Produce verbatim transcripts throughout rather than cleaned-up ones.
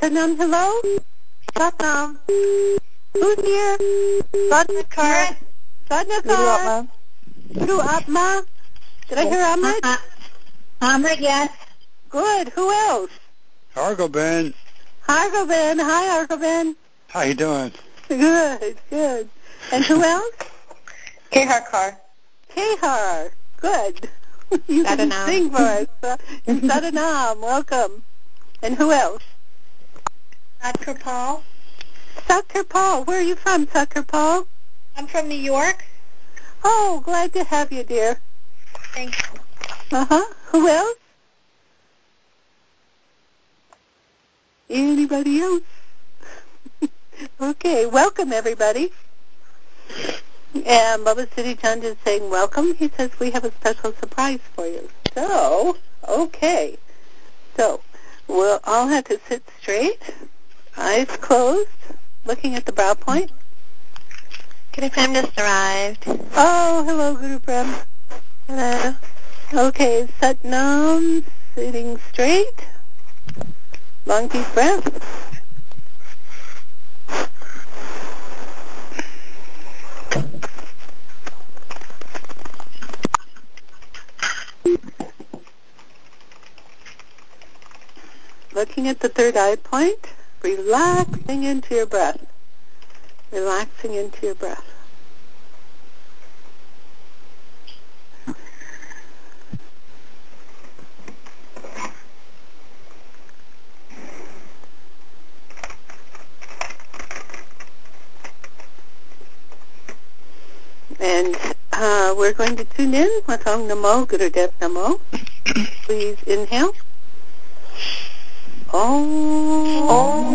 Satnam, hello? Satnam. Who's here? Satnam. Guru Atma. Guru Atma. Did I hear Amrit? Uh, Amrit, yes. Good. Who else? Hargoben. Hargoben. Hi, Hargoben. How you doing? Good, good. And who else? Kehar Kar. Kehar. Good. You can Sadanam. sing for us. Uh, and Sadanam, welcome. And who else? Satkar Paul. Satkar Paul. Where are you from, Satkar Paul? I'm from New York. Oh, glad to have you, dear. Thanks. Uh-huh. Who else? Anybody else? Okay, welcome, everybody. And Bubba City Chand is saying welcome. He says we have a special surprise for you. So, okay. So, we'll all have to sit straight, eyes closed, looking at the brow point. Guru Prem just arrived. Oh, hello, Guru Prem. Hello. Okay, Satnam, sitting straight. Long, deep breath. Looking at the third eye point, relaxing into your breath. Relaxing into your breath. And uh, we're going to tune in with Om Namo Gurudev Namo. Please inhale. Om.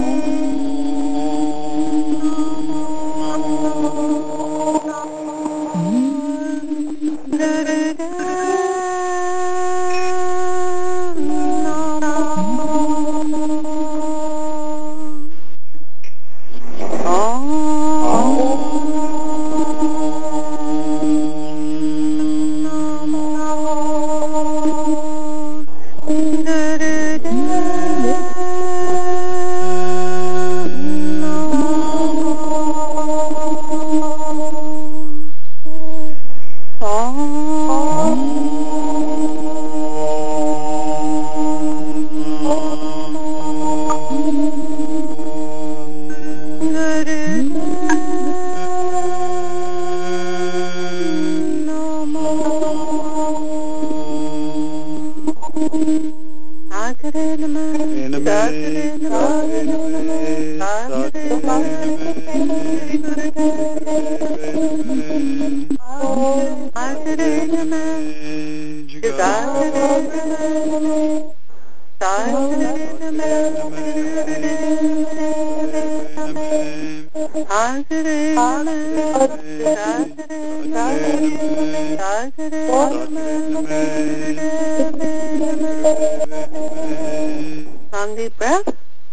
Long deep breath.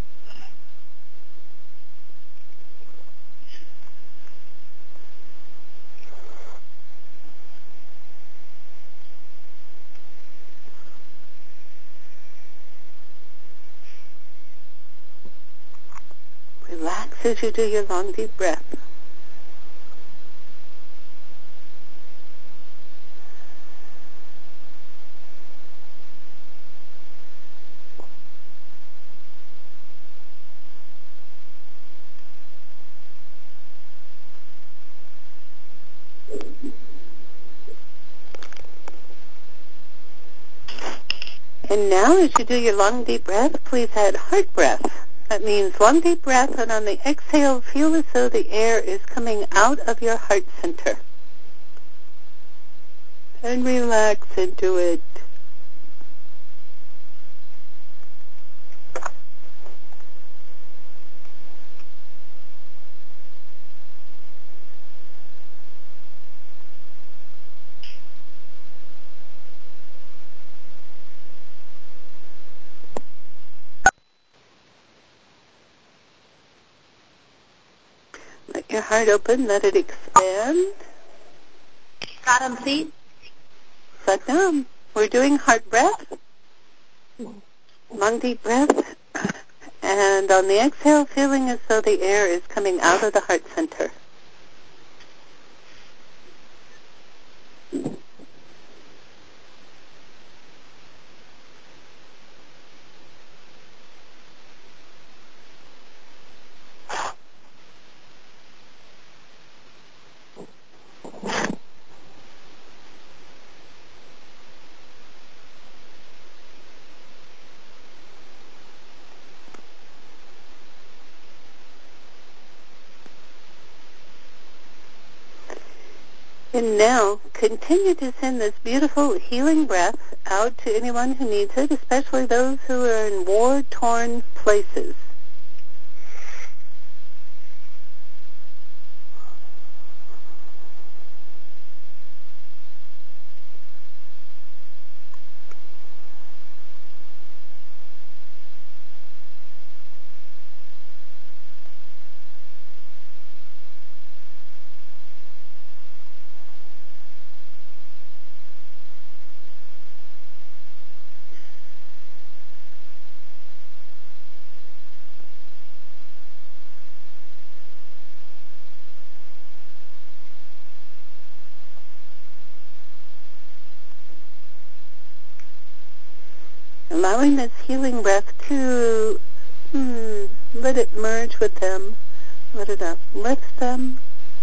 Relax as you do your long deep breath. And now, as you do your long, deep breath, please add heart breath. That means long, deep breath, and on the exhale, feel as though the air is coming out of your heart center. And relax into it. Let your heart open, let it expand. Radham, please. Satnam. We're doing heart breath. Long deep breath. And on the exhale, feeling as though the air is coming out of the heart center. And now, continue to send this beautiful healing breath out to anyone who needs it, especially those who are in war-torn places. Allowing this healing breath to hmm, let it merge with them, let it uplift them.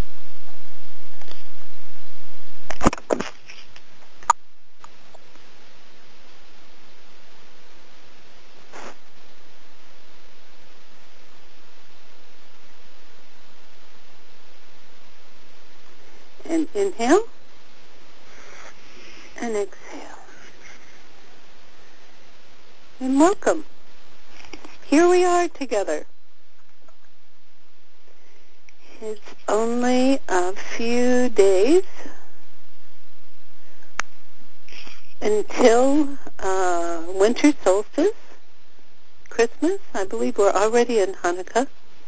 And inhale and exhale. And welcome. Here we are together. It's only a few days until uh, winter solstice, Christmas. I believe we're already in Hanukkah.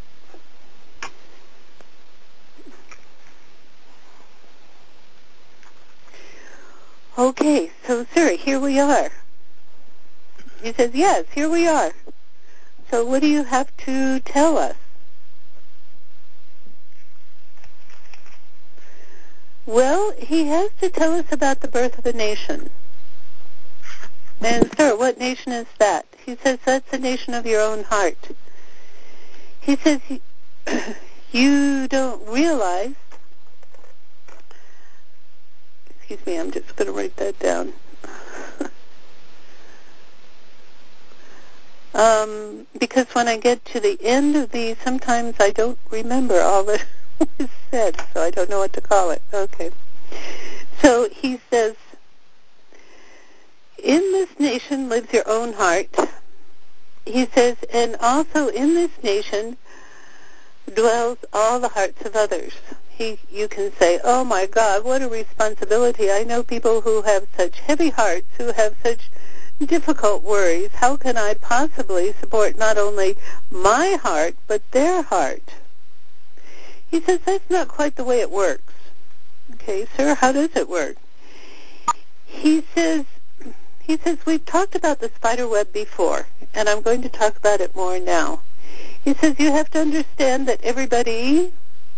Okay, so sir, here we are. He says, yes, here we are. So what do you have to tell us? Well, he has to tell us about the birth of a nation. And, sir, what nation is that? He says, that's the nation of your own heart. He says, you don't realize, excuse me, I'm just going to write that down. um, because when I get to the end of these, sometimes I don't remember all that was said, so I don't know what to call it. Okay. So he says, in this nation lives your own heart. He says, and also in this nation dwells all the hearts of others. He, you can say, oh my God, what a responsibility. I know people who have such heavy hearts, who have such difficult worries. How can I possibly support not only my heart, but their heart? He says, that's not quite the way it works. Okay, sir, how does it work? He says, he says, we've talked about the spider web before, and I'm going to talk about it more now. He says, you have to understand that everybody,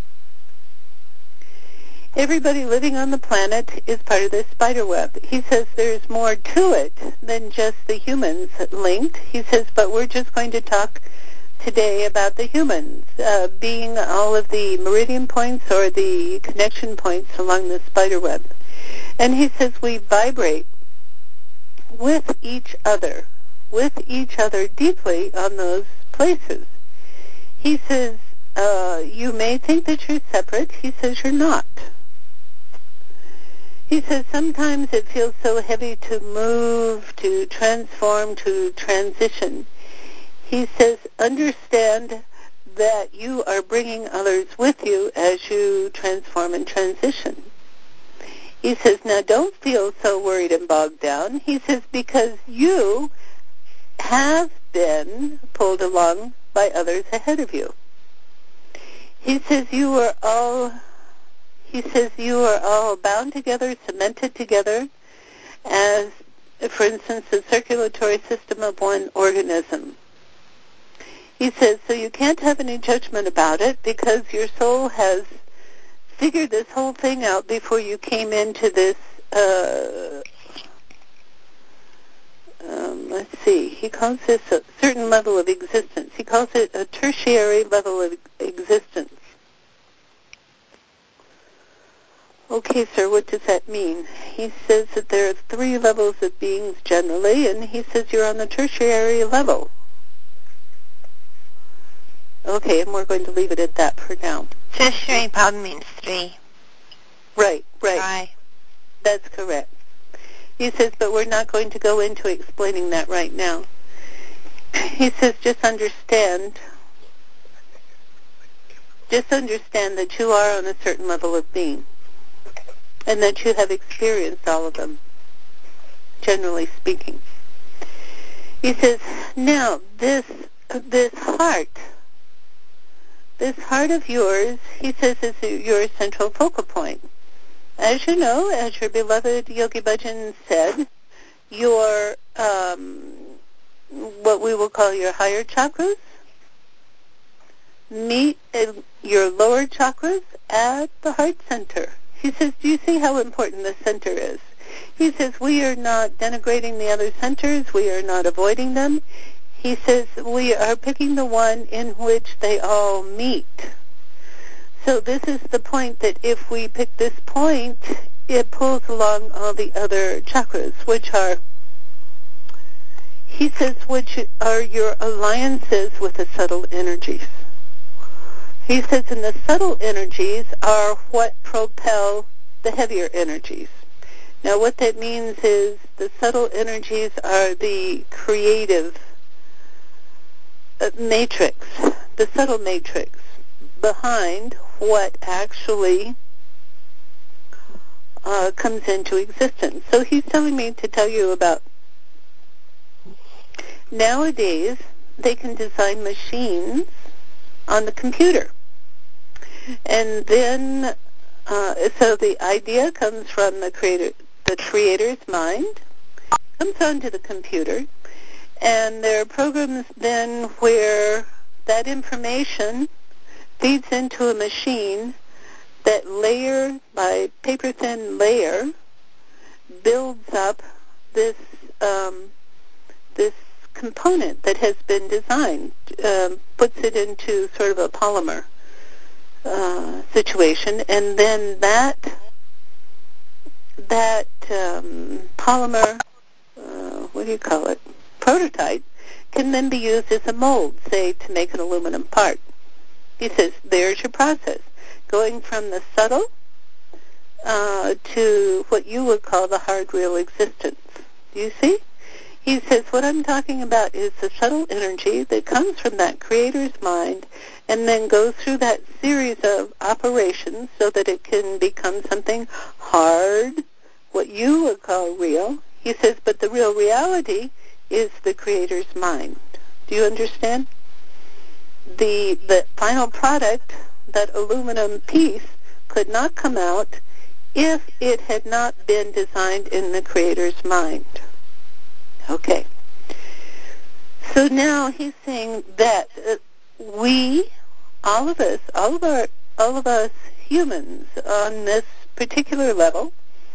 everybody living on the planet is part of this spider web. He says there's more to it than just the humans linked. He says, but we're just going to talk today about the humans uh, being all of the meridian points or the connection points along the spider web. And he says we vibrate with each other, with each other deeply on those places. He says, uh, you may think that you're separate. He says you're not. He says sometimes it feels so heavy to move, to transform, to transition. He says, understand that you are bringing others with you as you transform and transition. He says, now don't feel so worried and bogged down. He says, because you have been pulled along by others ahead of you. He says, you are all, he says, you are all bound together, cemented together as, for instance, the circulatory system of one organism. He says, so you can't have any judgment about it because your soul has figured this whole thing out before you came into this, uh, um, let's see, he calls this a certain level of existence. He calls it a tertiary level of existence. Okay, sir, what does that mean? He says that there are three levels of beings generally, and he says you're on the tertiary level. Okay, and we're going to leave it at that for now. Tertiary probably means three. Right, right. Try. That's correct. He says, but we're not going to go into explaining that right now. He says, just understand, just understand that you are on a certain level of being, and that you have experienced all of them, generally speaking. He says, now, this this heart, this heart of yours, he says, is your central focal point. As you know, as your beloved Yogi Bhajan said, your, um, what we will call your higher chakras, meet uh, your lower chakras at the heart center. He says, do you see how important the center is? He says, we are not denigrating the other centers. We are not avoiding them. He says, we are picking the one in which they all meet. So this is the point that if we pick this point, it pulls along all the other chakras, which are, he says, which are your alliances with the subtle energies. He says, and the subtle energies are what propel the heavier energies. Now, what that means is the subtle energies are the creative uh, matrix, the subtle matrix behind what actually uh, comes into existence. So he's telling me to tell you about, nowadays, they can design machines on the computer. And then, uh, so the idea comes from the creator, the creator's mind, comes onto the computer, and there are programs then where that information feeds into a machine that layer by paper-thin layer builds up this um, this component that has been designed, um, puts it into sort of a polymer Uh, situation, and then that that um, polymer, uh, what do you call it, prototype, can then be used as a mold, say, to make an aluminum part. He says, there's your process, going from the subtle uh, to what you would call the hard, real existence. Do you see? He says, what I'm talking about is the subtle energy that comes from that creator's mind and then goes through that series of operations so that it can become something hard, what you would call real. He says, but the real reality is the creator's mind. Do you understand? The, the final product, that aluminum piece, could not come out if it had not been designed in the creator's mind. Okay. So now he's saying that uh, we, all of us, all of our, all of us humans on this particular level,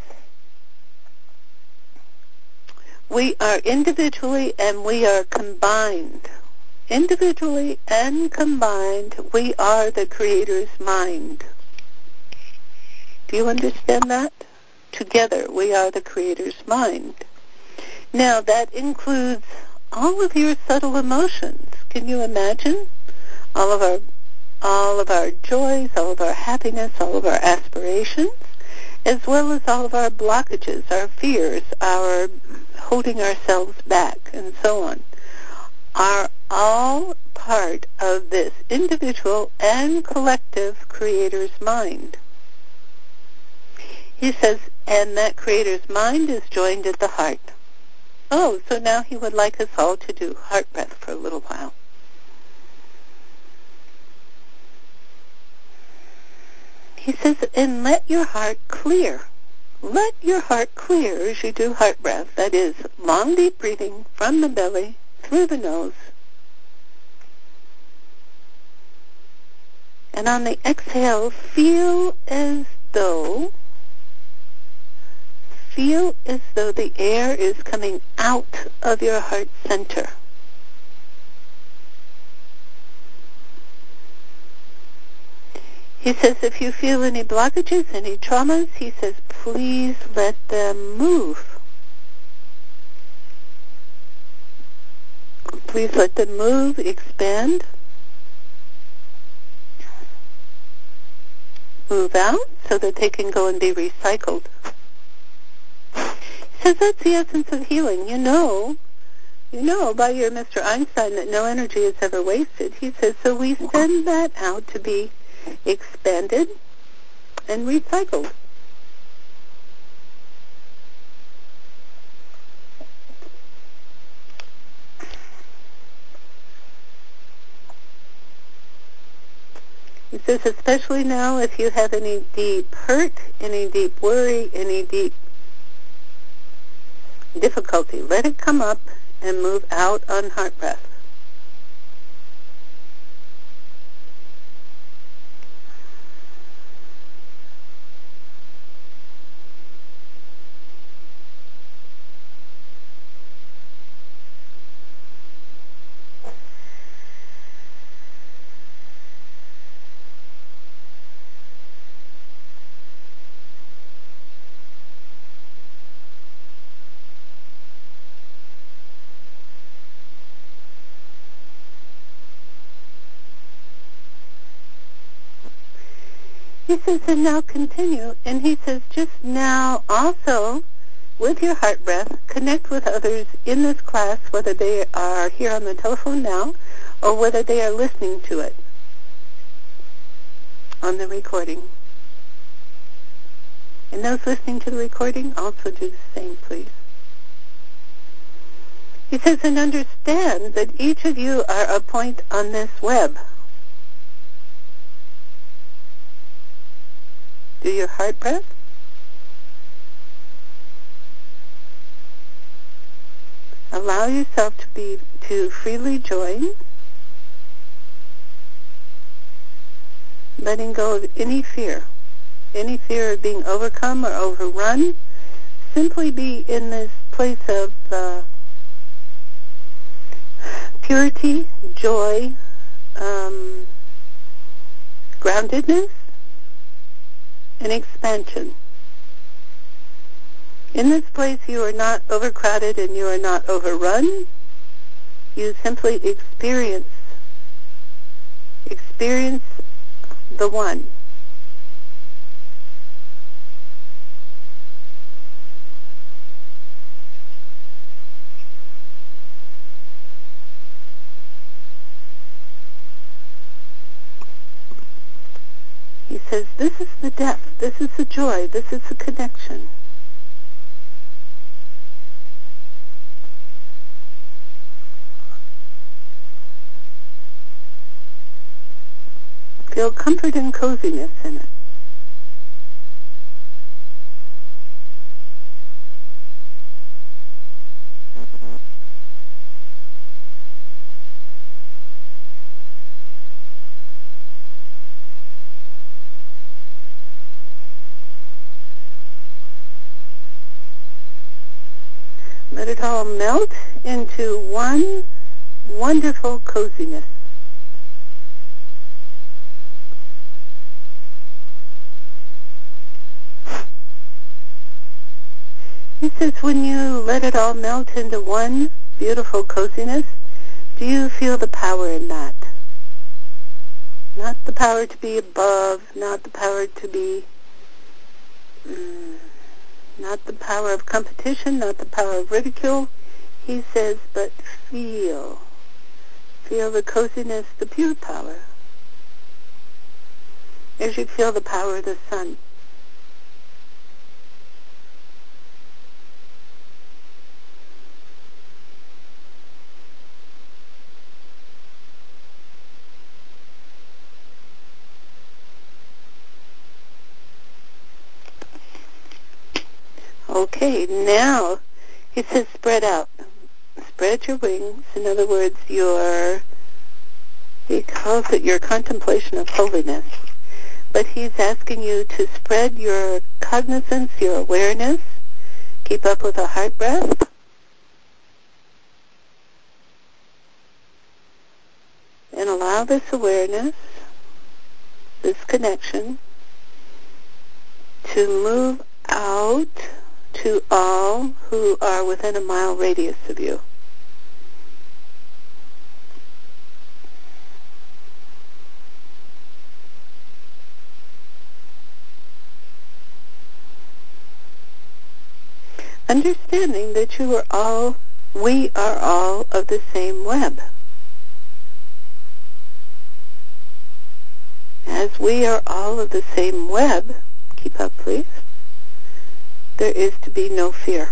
we are individually and we are combined. Individually and combined, we are the Creator's mind. Do you understand that? Together, we are the Creator's mind. Now, that includes all of your subtle emotions. Can you imagine? All of our all of our joys, all of our happiness, all of our aspirations, as well as all of our blockages, our fears, our holding ourselves back, and so on, are all part of this individual and collective Creator's mind. He says, and that Creator's mind is joined at the heart. Oh, so now he would like us all to do heart breath for a little while. He says, and let your heart clear. Let your heart clear as you do heart breath. That is, long, deep breathing from the belly, through the nose, And on the exhale, feel as though, feel as though the air is coming out of your heart center. He says if you feel any blockages, any traumas, he says please let them move. Please let them move, expand, move out so that they can go and be recycled. He says that's the essence of healing. You know, you know by your Mister Einstein that no energy is ever wasted. He says, so we send that out to be expanded and recycled. He says, especially now if you have any deep hurt, any deep worry, any deep difficulty, let it come up and move out on heart breath. He says, and now continue. And he says, just now also, with your heart breath, connect with others in this class, whether they are here on the telephone now or whether they are listening to it on the recording. And those listening to the recording, also do the same, please. He says, and understand that each of you are a point on this web. Do your heart breath. Allow yourself to be to freely join, letting go of any fear, any fear of being overcome or overrun. Simply be in this place of uh, purity, joy, um, groundedness, and expansion. In this place, you are not overcrowded and you are not overrun. You simply experience, experience the one. He says, this is the depth, this is the joy, this is the connection. Feel comfort and coziness in it. Let it all melt into one wonderful coziness. He says, when you let it all melt into one beautiful coziness, do you feel the power in that? Not the power to be above, not the power to be, mm, not the power of competition, not the power of ridicule. He says, but feel, feel the coziness, the pure power, as you feel the power of the sun. Okay, now he says spread out. Spread your wings. In other words, your He calls it your contemplation of holiness. But he's asking you to spread your cognizance, your awareness, keep up with a heart breath, and allow this awareness, this connection, to move out to all who are within a mile radius of you. Understanding that you are all, we are all of the same web. As we are all of the same web, keep up please, there is to be no fear.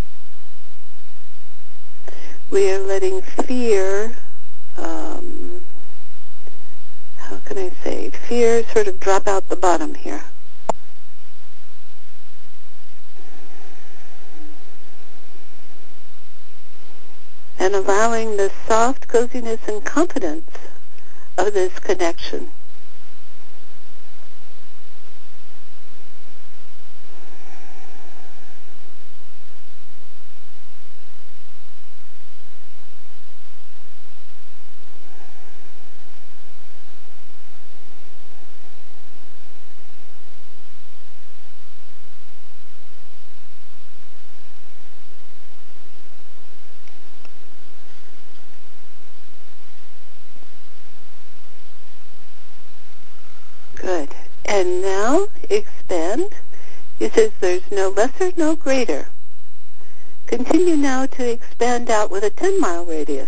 We are letting fear, um, how can I say, fear sort of drop out the bottom here. And allowing the soft coziness and confidence of this connection. Good. And now expand. He says there's no lesser, no greater. Continue now to expand out with a ten-mile radius.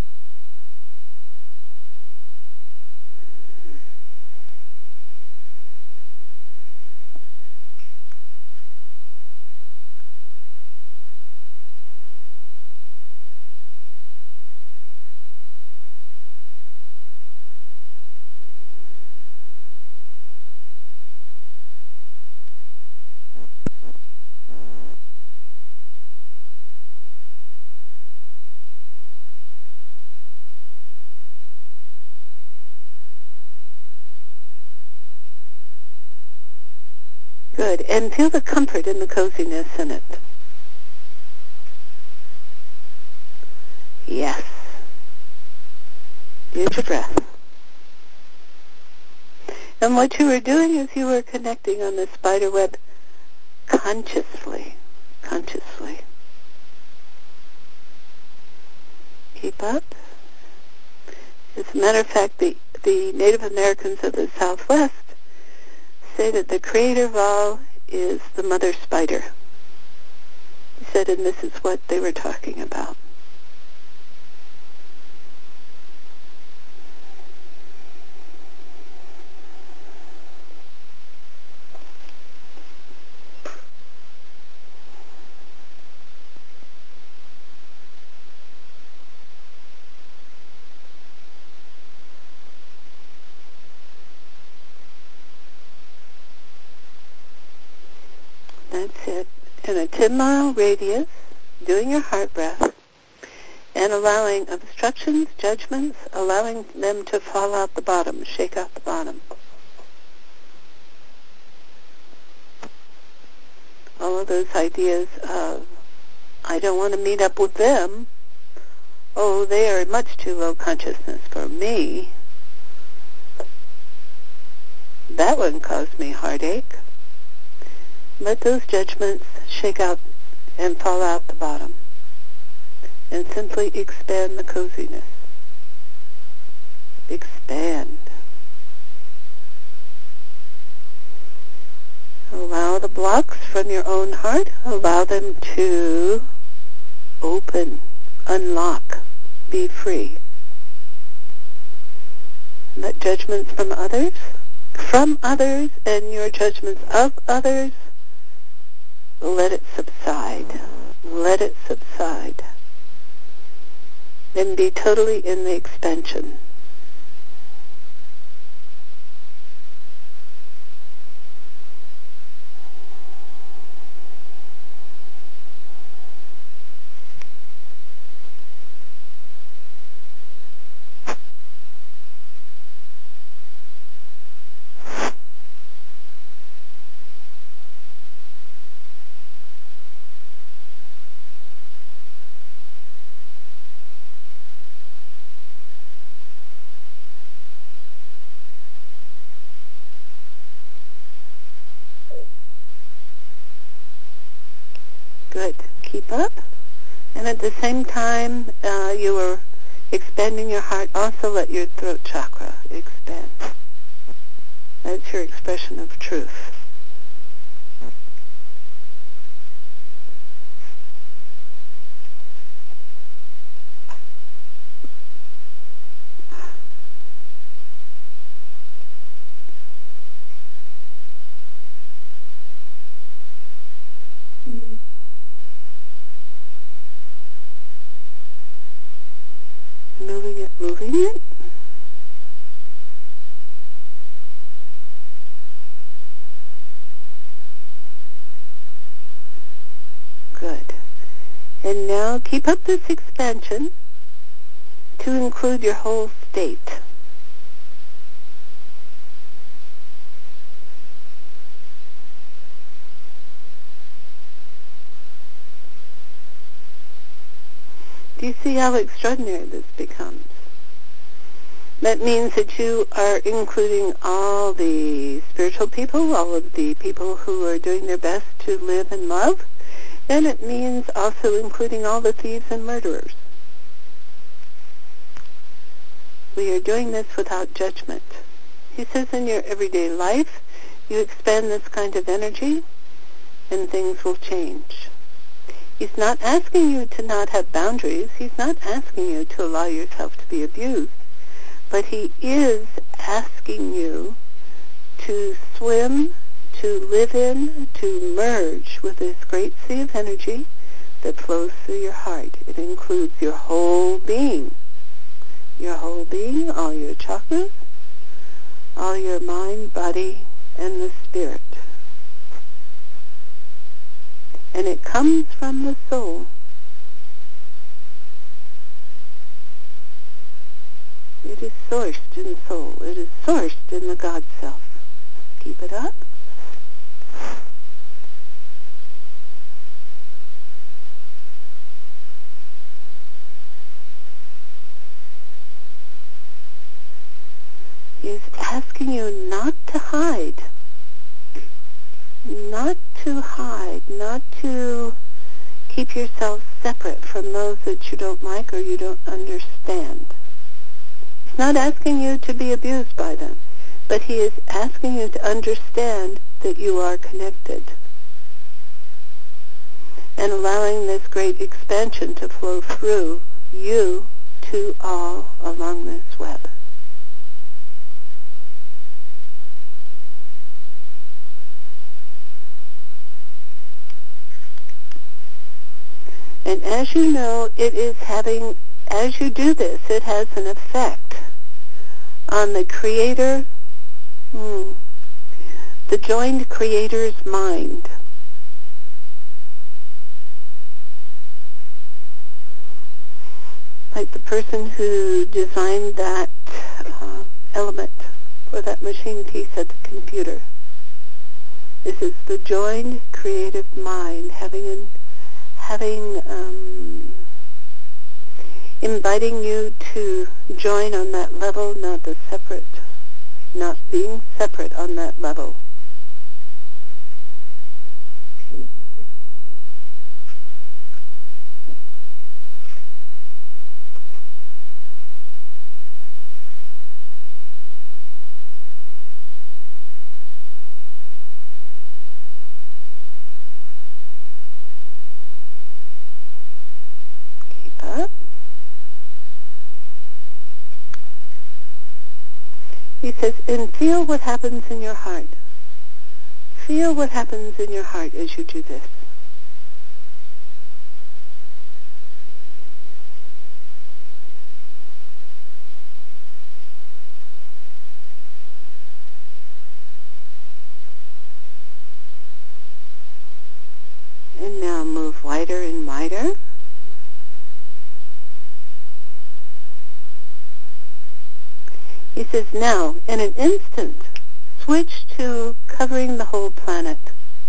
Good. And feel the comfort and the coziness in it. Yes. Use your breath. And what you were doing is you were connecting on the spider web consciously. Consciously. Keep up. As a matter of fact, the, the Native Americans of the Southwest say that the creator of all is the mother spider. He said, and this is what they were talking about. That's it. In a ten-mile radius, doing your heart breath, and allowing obstructions, judgments, allowing them to fall out the bottom, shake out the bottom. All of those ideas of, I don't want to meet up with them. Oh, they are much too low consciousness for me. That one caused me heartache. Let those judgments shake out and fall out the bottom. And simply expand the coziness. Expand. Allow the blocks from your own heart, allow them to open, unlock, be free. Let judgments from others, from others, and your judgments of others, let it subside. Let it subside. And be totally in the expansion. Keep up. And at the same time, uh, you are expanding your heart. Also let your throat chakra expand. That's your expression of truth. Moving it, moving it. Good. And now keep up this expansion to include your whole state. Do you see how extraordinary this becomes? That means that you are including all the spiritual people, all of the people who are doing their best to live and love, and it means also including all the thieves and murderers. We are doing this without judgment. He says in your everyday life, you expand this kind of energy, and things will change. He's not asking you to not have boundaries. He's not asking you to allow yourself to be abused. But he is asking you to swim, to live in, to merge with this great sea of energy that flows through your heart. It includes your whole being. Your whole being, all your chakras, all your mind, body, and the spirit. And it comes from the soul. It is sourced in soul. It is sourced in the God self. Keep it up. He is asking you not to hide. Not to hide, not to keep yourself separate from those that you don't like or you don't understand. He's not asking you to be abused by them, but he is asking you to understand that you are connected and allowing this great expansion to flow through you to all along this web. And as you know, it is having, as you do this, it has an effect on the creator, hmm, the joined creator's mind. Like the person who designed that uh, element or that machine piece at the computer. This is the joined creative mind having an having, um, inviting you to join on that level, not the separate, not being separate on that level. Keep up. He says, and feel what happens in your heart. Feel what happens in your heart as you do this. And now move wider and wider. He says, now, in an instant, switch to covering the whole planet.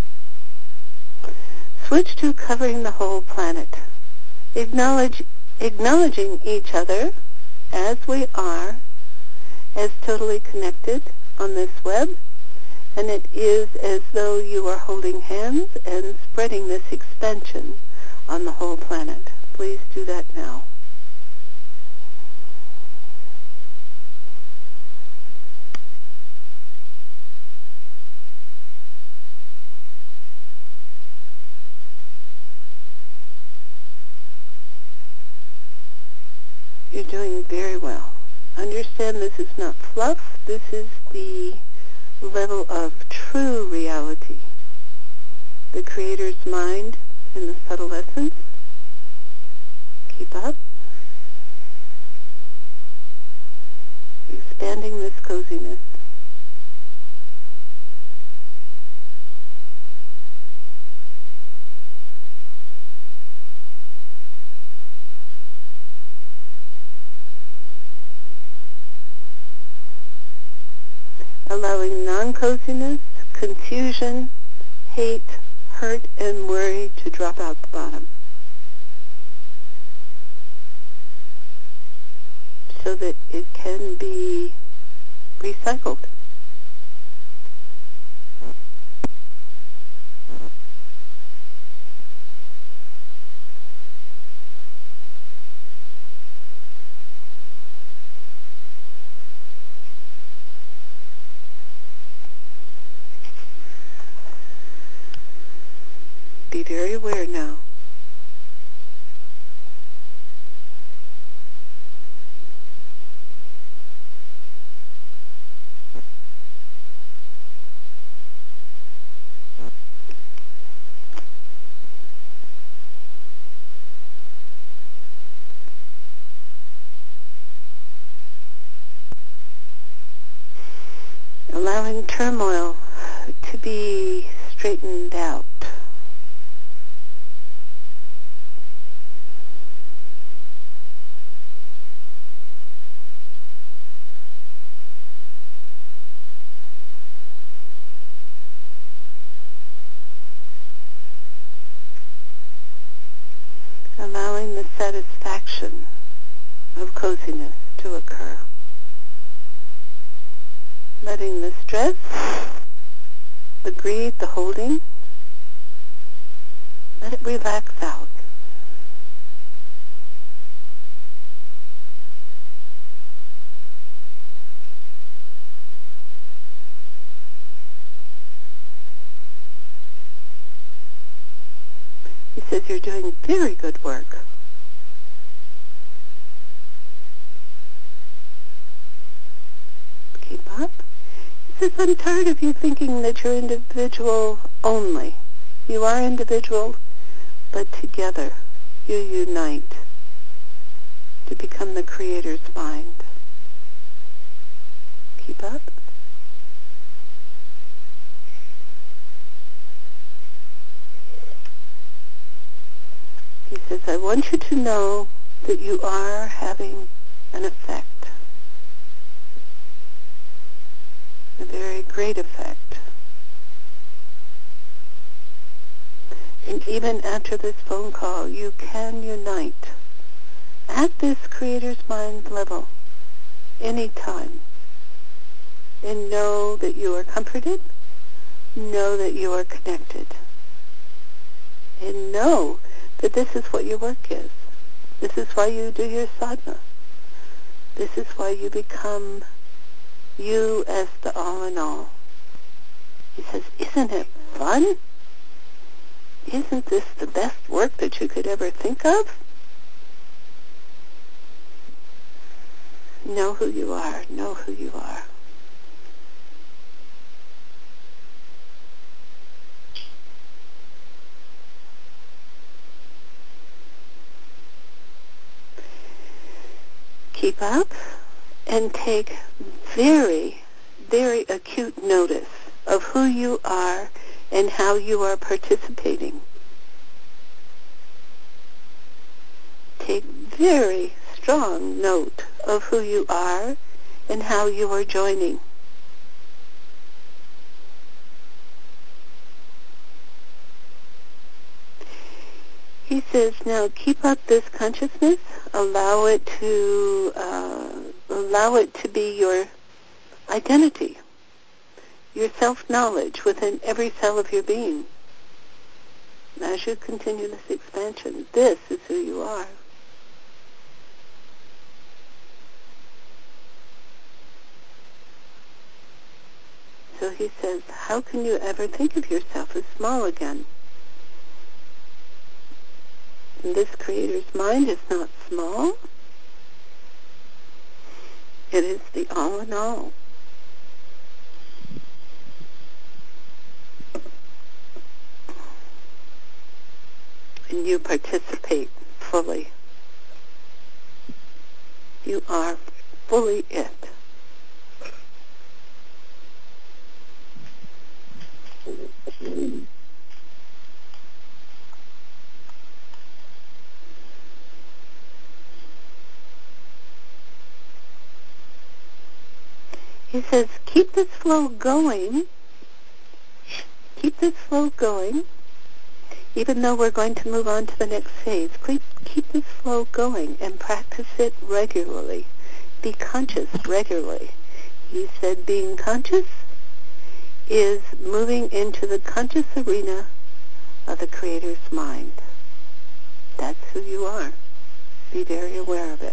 Switch to covering the whole planet. Acknowledge, acknowledging each other as we are, as totally connected on this web. And it is as though you are holding hands and spreading this expansion on the whole planet. Please do that now. You're doing very well. Understand this is not fluff. This is the level of true reality. The Creator's mind in the subtle essence. Keep up. Expanding this coziness. Allowing non-coziness, confusion, hate, hurt, and worry to drop out the bottom, so that it can be recycled. Be very aware now. Allowing turmoil to be straightened out. Allowing the satisfaction of coziness to occur. Letting the stress, the greed, the holding, let it relax out. He says you're doing very good work. Keep up. He says, I'm tired of you thinking that you're individual only. You are individual, but together you unite to become the Creator's mind. Keep up. He says, I want you to know that you are having an effect. A very great effect. And even after this phone call, you can unite at this Creator's mind level anytime and know that you are comforted, know that you are connected, and know that this is what your work is. This is why you do your sadhana. This is why you become you as the all in all. He says, isn't it fun? Isn't this the best work that you could ever think of? Know who you are. Know who you are. Keep up and take very, very acute notice of who you are and how you are participating. Take very strong note of who you are and how you are joining. He says, now keep up this consciousness, allow it to uh, allow it to be your identity, your self-knowledge within every cell of your being. as you continue this expansion, this is who you are. So he says, how can you ever think of yourself as small again? And this Creator's mind is not small. It is the all in all. And you participate fully. You are fully it. He says, keep this flow going. Keep this flow going. Even though we're going to move on to the next phase, keep, keep this flow going and practice it regularly. Be conscious regularly. He said being conscious is moving into the conscious arena of the Creator's mind. That's who you are. Be very aware of it.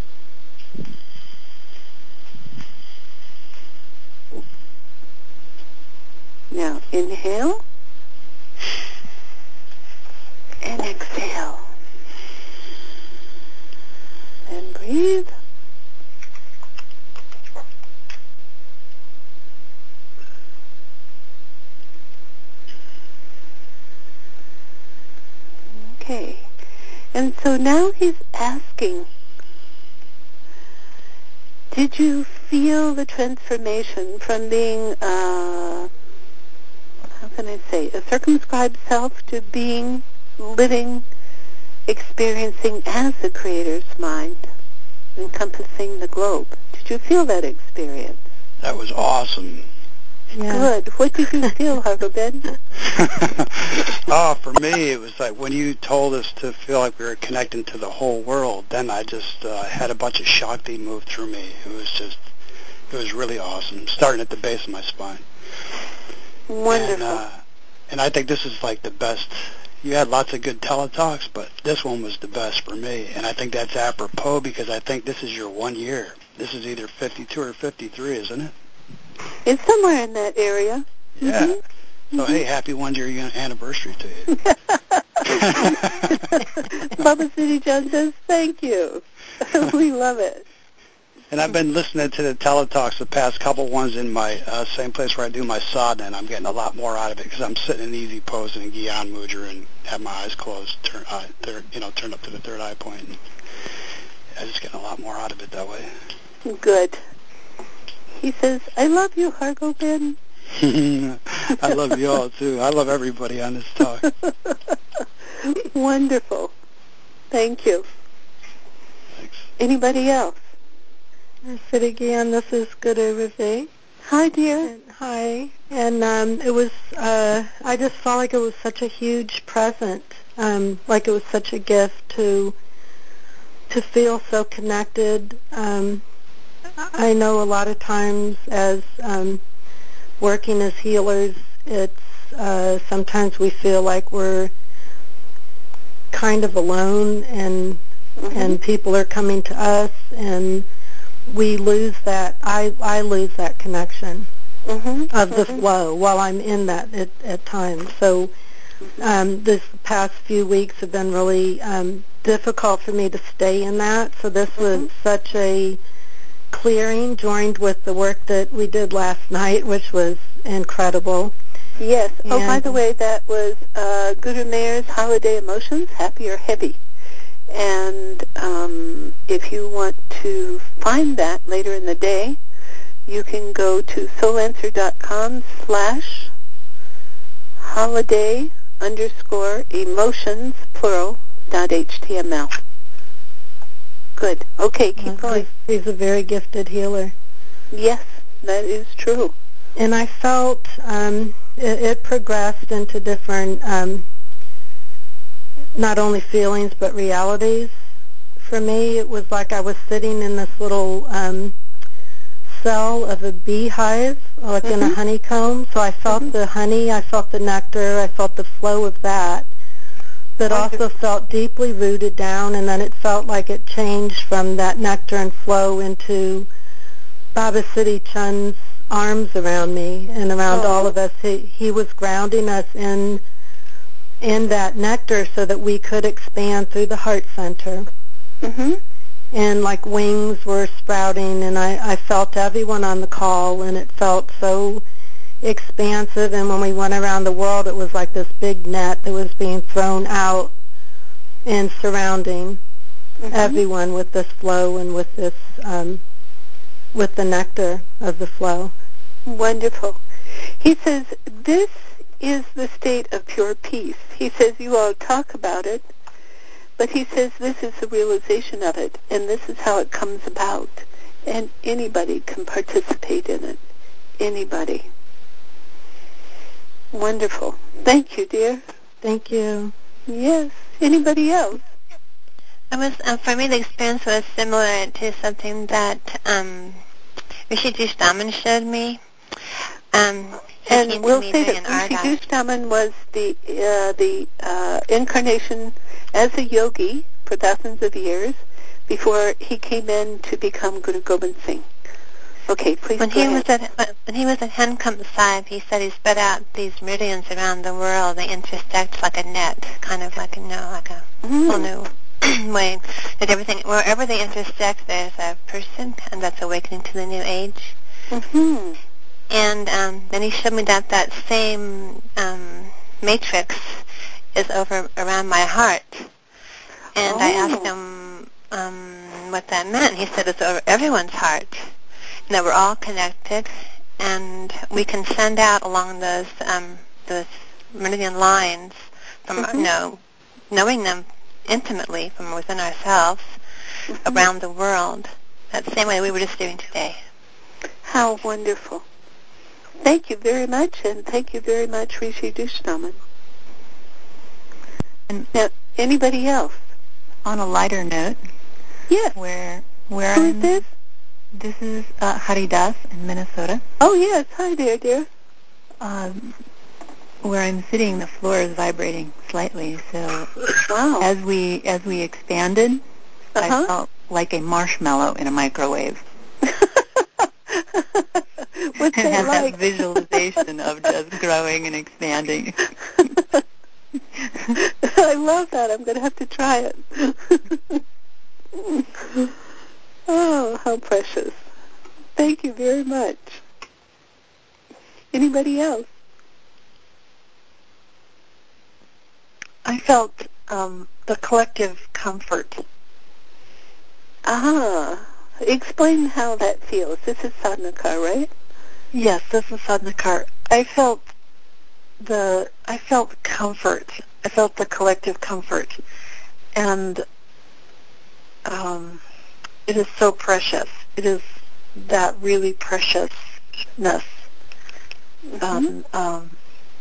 Now, inhale and exhale. And breathe. Okay. And so now he's asking, did you feel the transformation from being, uh, how can I say, a circumscribed self to being living, experiencing as the Creator's mind, encompassing the globe? Did you feel that experience? That was awesome. Yeah. Good. What did you feel, Hargo-Ben? Oh, for me, it was like when you told us to feel like we were connecting to the whole world, then I just uh, had a bunch of Shakti move through me. It was just, it was really awesome, starting at the base of my spine. Wonderful. And, uh, and I think this is like the best. You had lots of good teletalks, but this one was the best for me. And I think that's apropos because I think this is your one year. This is either fifty-two or fifty-three, isn't it? It's somewhere in that area. Yeah. Mm-hmm. So, mm-hmm. hey, happy one-year anniversary to you. Papa City John says, thank you. We love it. And I've been listening to the teletalks, the past couple ones in my uh, same place where I do my sadhana, and I'm getting a lot more out of it because I'm sitting in easy pose in Gyan Mudra and have my eyes closed, turn, uh, third, you know, turned up to the third eye point. And I'm just getting a lot more out of it that way. Good. He says, I love you, Hargo-Ben. I love you all, too. I love everybody on this talk. Wonderful. Thank you. Thanks. Anybody else? Sid again, this is Guru Ravi. Hi, dear. And, hi. And um, it was, uh, I just felt like it was such a huge present, um, like it was such a gift to to feel so connected. Um, I know a lot of times as um, working as healers, it's uh, sometimes we feel like we're kind of alone, and mm-hmm. and people are coming to us, and we lose that. I I lose that connection mm-hmm. of the mm-hmm. flow while I'm in that at, at times. So um, this past few weeks have been really um, difficult for me to stay in that. So this mm-hmm. was such a clearing, joined with the work that we did last night, which was incredible. Yes. And oh, by the way, that was uh, Guru Mayer's Holiday Emotions, Happy or Heavy. And um, if you want to find that later in the day, you can go to soulanswer.com slash holiday underscore emotions, plural, dot html. Good. Okay, keep uh, going. He's, he's a very gifted healer. Yes, that is true. And I felt um, it, it progressed into different, um, not only feelings, but realities. For me, it was like I was sitting in this little um, cell of a beehive, like mm-hmm. in a honeycomb. So I felt mm-hmm. the honey, I felt the nectar, I felt the flow of that. that Wonderful. also felt deeply rooted down, and then it felt like it changed from that nectar and flow into Baba Siddhi Chund's arms around me and around Oh. all of us. He, he was grounding us in in that nectar so that we could expand through the heart center. Mm-hmm. And like wings were sprouting, and I, I felt everyone on the call, and it felt so expansive. And when we went around the world, it was like this big net that was being thrown out and surrounding Mm-hmm. everyone with this flow and with this um, with the nectar of the flow. Wonderful. He says, this is the state of pure peace. He says you all talk about it, but he says this is the realization of it, and this is how it comes about. And anybody can participate in it. Anybody. Wonderful. Thank you, dear. Thank you. Yes. Anybody else? It was, uh, for me, the experience was similar to something that um, Rishi Dushdaman showed me. Um, he And came we'll to me say during that an Rishi Argyle. Dushdaman was the uh, the uh, incarnation as a yogi for thousands of years before he came in to become Guru Gobind Singh. Okay, please When go he ahead. was at when he was at Henkamp Sahib, he said he spread out these meridians around the world. They intersect like a net, kind of like a no, like a Mm. whole new way. That everything, wherever they intersect, there's a person, and that's awakening to the new age. Mm-hmm. And um, then he showed me that that same um, matrix is over around my heart. And Oh. I asked him um, what that meant. He said it's over everyone's heart, and that we're all connected, and we can send out along those um, those meridian lines from Mm-hmm. you know, knowing them intimately from within ourselves Mm-hmm. around the world. That same way we were just doing today. How wonderful. Thank you very much, and thank you very much, Rishi Dushdaman. And now, anybody else? On a lighter note, Yes. where where Who I'm, is this? This is uh, Haridas in Minnesota. Oh, yes. Hi there, dear. Um, where I'm sitting, the floor is vibrating slightly. So Wow. as we as we expanded, Uh-huh. I felt like a marshmallow in a microwave. What's and that had like? that visualization of just growing and expanding. I love that. I'm going to have to try it. Oh, how precious. Thank you very much. Anybody else? I felt um, the collective comfort. Ah, explain how that feels. This is Sadnakar, right? Yes, this is Sadnakar. I felt the I felt comfort. I felt the collective comfort, and um, it is so precious. It is that really preciousness, Mm-hmm. um, um,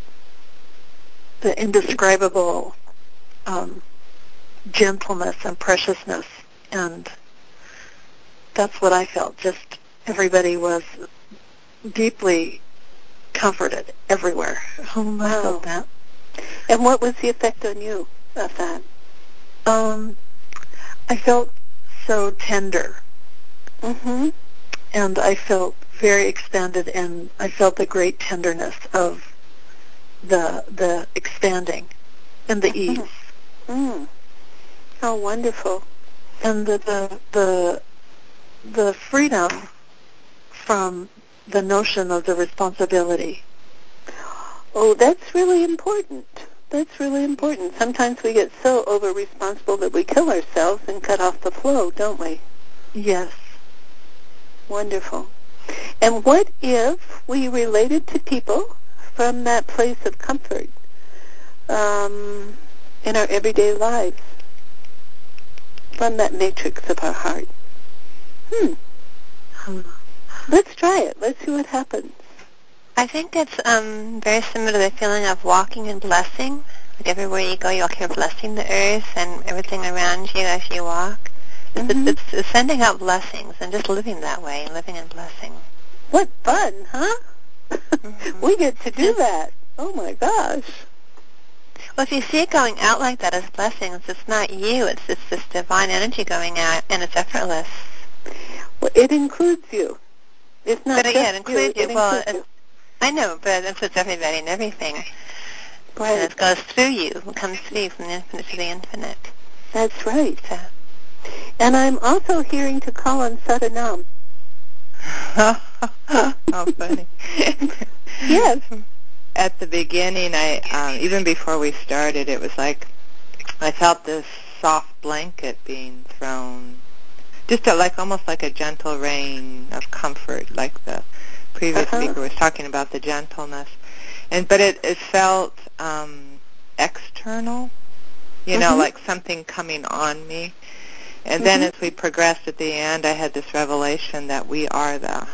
the indescribable um, gentleness and preciousness, and that's what I felt. Just everybody was deeply comforted everywhere. Um, I Wow. felt that. And what was the effect on you of that? Um, I felt so tender, Mm-hmm. and I felt very expanded, and I felt the great tenderness of the the expanding and the Mm-hmm. ease, Mm. How wonderful. and the the the, the freedom from the notion of the responsibility. Oh, that's really important. That's really important. Sometimes we get so over-responsible that we kill ourselves and cut off the flow, don't we? Yes. Wonderful. And what if we related to people from that place of comfort um, in our everyday lives, from that matrix of our heart? Hmm. Hmm. Let's try it. Let's see what happens. I think it's um, very similar to the feeling of walking and blessing. Like everywhere you go, you're you're blessing the earth and everything around you as you walk. It's, Mm-hmm. it's, it's sending out blessings and just living that way, living in blessing. What fun, huh? Mm-hmm. We get to do And, that. Oh, my gosh. Well, if you see it going out like that as blessings, it's not you. It's just this divine energy going out, and it's effortless. Well, it includes you. It's not but, just yeah, it includes you. you. It well, includes you. I know, but it includes everybody and everything. Right. And it goes through you. It comes through you from the infinite to the infinite. That's right. So. And I'm also hearing to call on Sadanam. How funny. Yes. At the beginning, I um, even before we started, it was like I felt this soft blanket being thrown, just a, like almost like a gentle rain of comfort, like the previous uh-huh. speaker was talking about the gentleness. And but it, it felt um, external, you mm-hmm. know, like something coming on me. And mm-hmm. then as we progressed at the end, I had this revelation that we are that.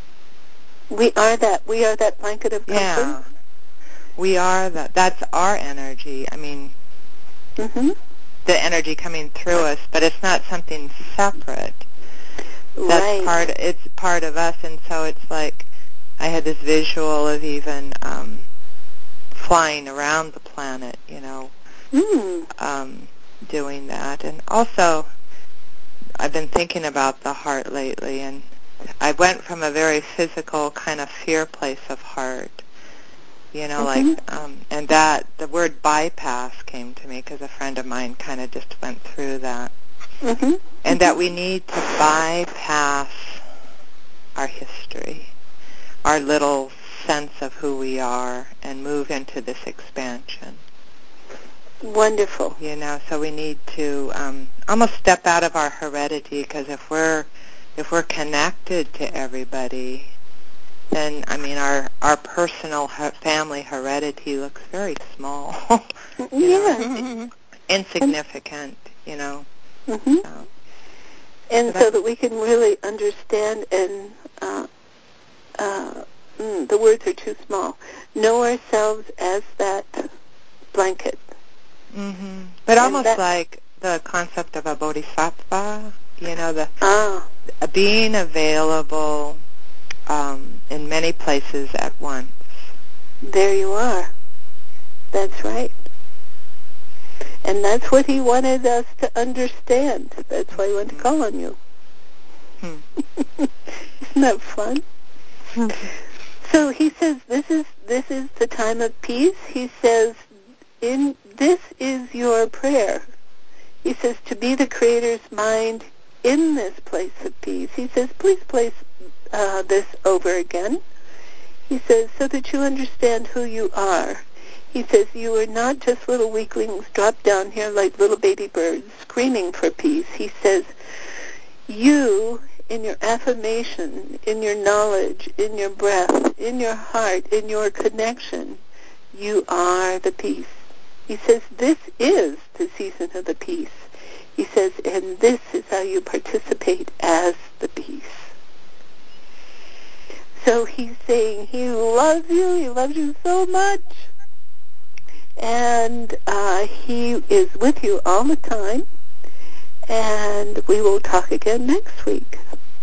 We are that. We are that blanket of comfort. Yeah. We are that. That's our energy. I mean, mm-hmm. the energy coming through us, but it's not something separate. That's right. part. It's part of us, and so it's like I had this visual of even um, flying around the planet, you know, mm. um, doing that. And also, I've been thinking about the heart lately, and I went from a very physical kind of fear place of heart. You know, mm-hmm. like, um, and that, the word bypass came to me because a friend of mine kind of just went through that. Mm-hmm. And mm-hmm. that we need to bypass our history, our little sense of who we are, and move into this expansion. Wonderful. You know, so we need to um, almost step out of our heredity, because if we're, if we're connected to everybody, then, I mean, our, our personal her- family heredity looks very small. you yeah. know, insignificant, you know. Mm-hmm. So, and so, so that we can really understand and, uh, uh, mm, the words are too small, know ourselves as that blanket. Mm-hmm. But and almost that, like the concept of a bodhisattva, you know, the ah. being available Um, in many places at once. There you are. That's right. And that's what he wanted us to understand. That's why he wanted to call on you. Hmm. Isn't that fun? So he says this is this is the time of peace. He says in this is your prayer. He says to be the Creator's mind in this place of peace. He says please place Uh, this over again. He says, so that you understand who you are. He says, you are not just little weaklings dropped down here like little baby birds screaming for peace. He says, you, in your affirmation, in your knowledge, in your breath, in your heart, in your connection, you are the peace. He says, this is the season of the peace. He says, and this is how you participate as the peace. So he's saying he loves you, he loves you so much, and uh, he is with you all the time, and we will talk again next week.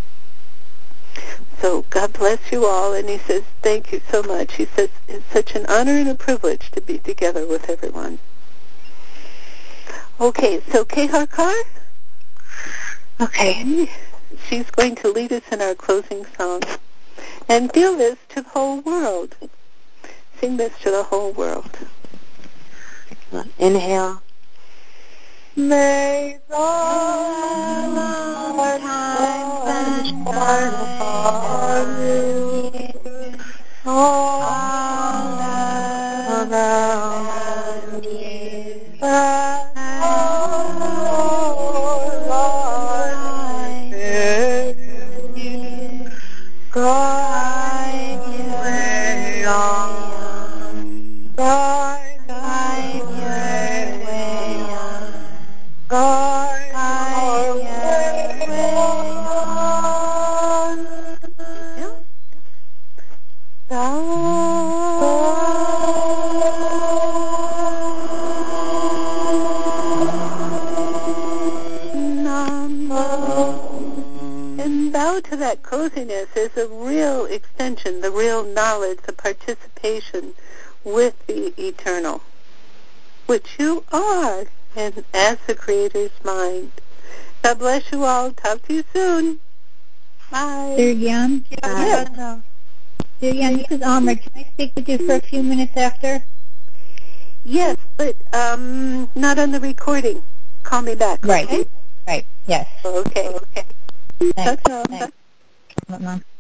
So God bless you all, and he says, thank you so much. He says, it's such an honor and a privilege to be together with everyone. Okay, so Keharkar? Okay. She's going to lead us in our closing song. And feel this to the whole world. Sing this to the whole world. Inhale. May the Lord time upon you, all around you, and all life in you. Guide your way on. Guide your way on. Guide your way on. And bow to that coziness as a real extension, the real knowledge, the participation with the eternal. which you are, and as the Creator's mind. God bless you all. Talk to you soon. Bye. Sue-Yan? Yes. Sue-Yan, this is Amr. Can I speak with you for a few minutes after? Yes, but um, not on the recording. Call me back, Right. okay? Right, yes. Okay, okay. Thanks. That's all. Thanks. Mom.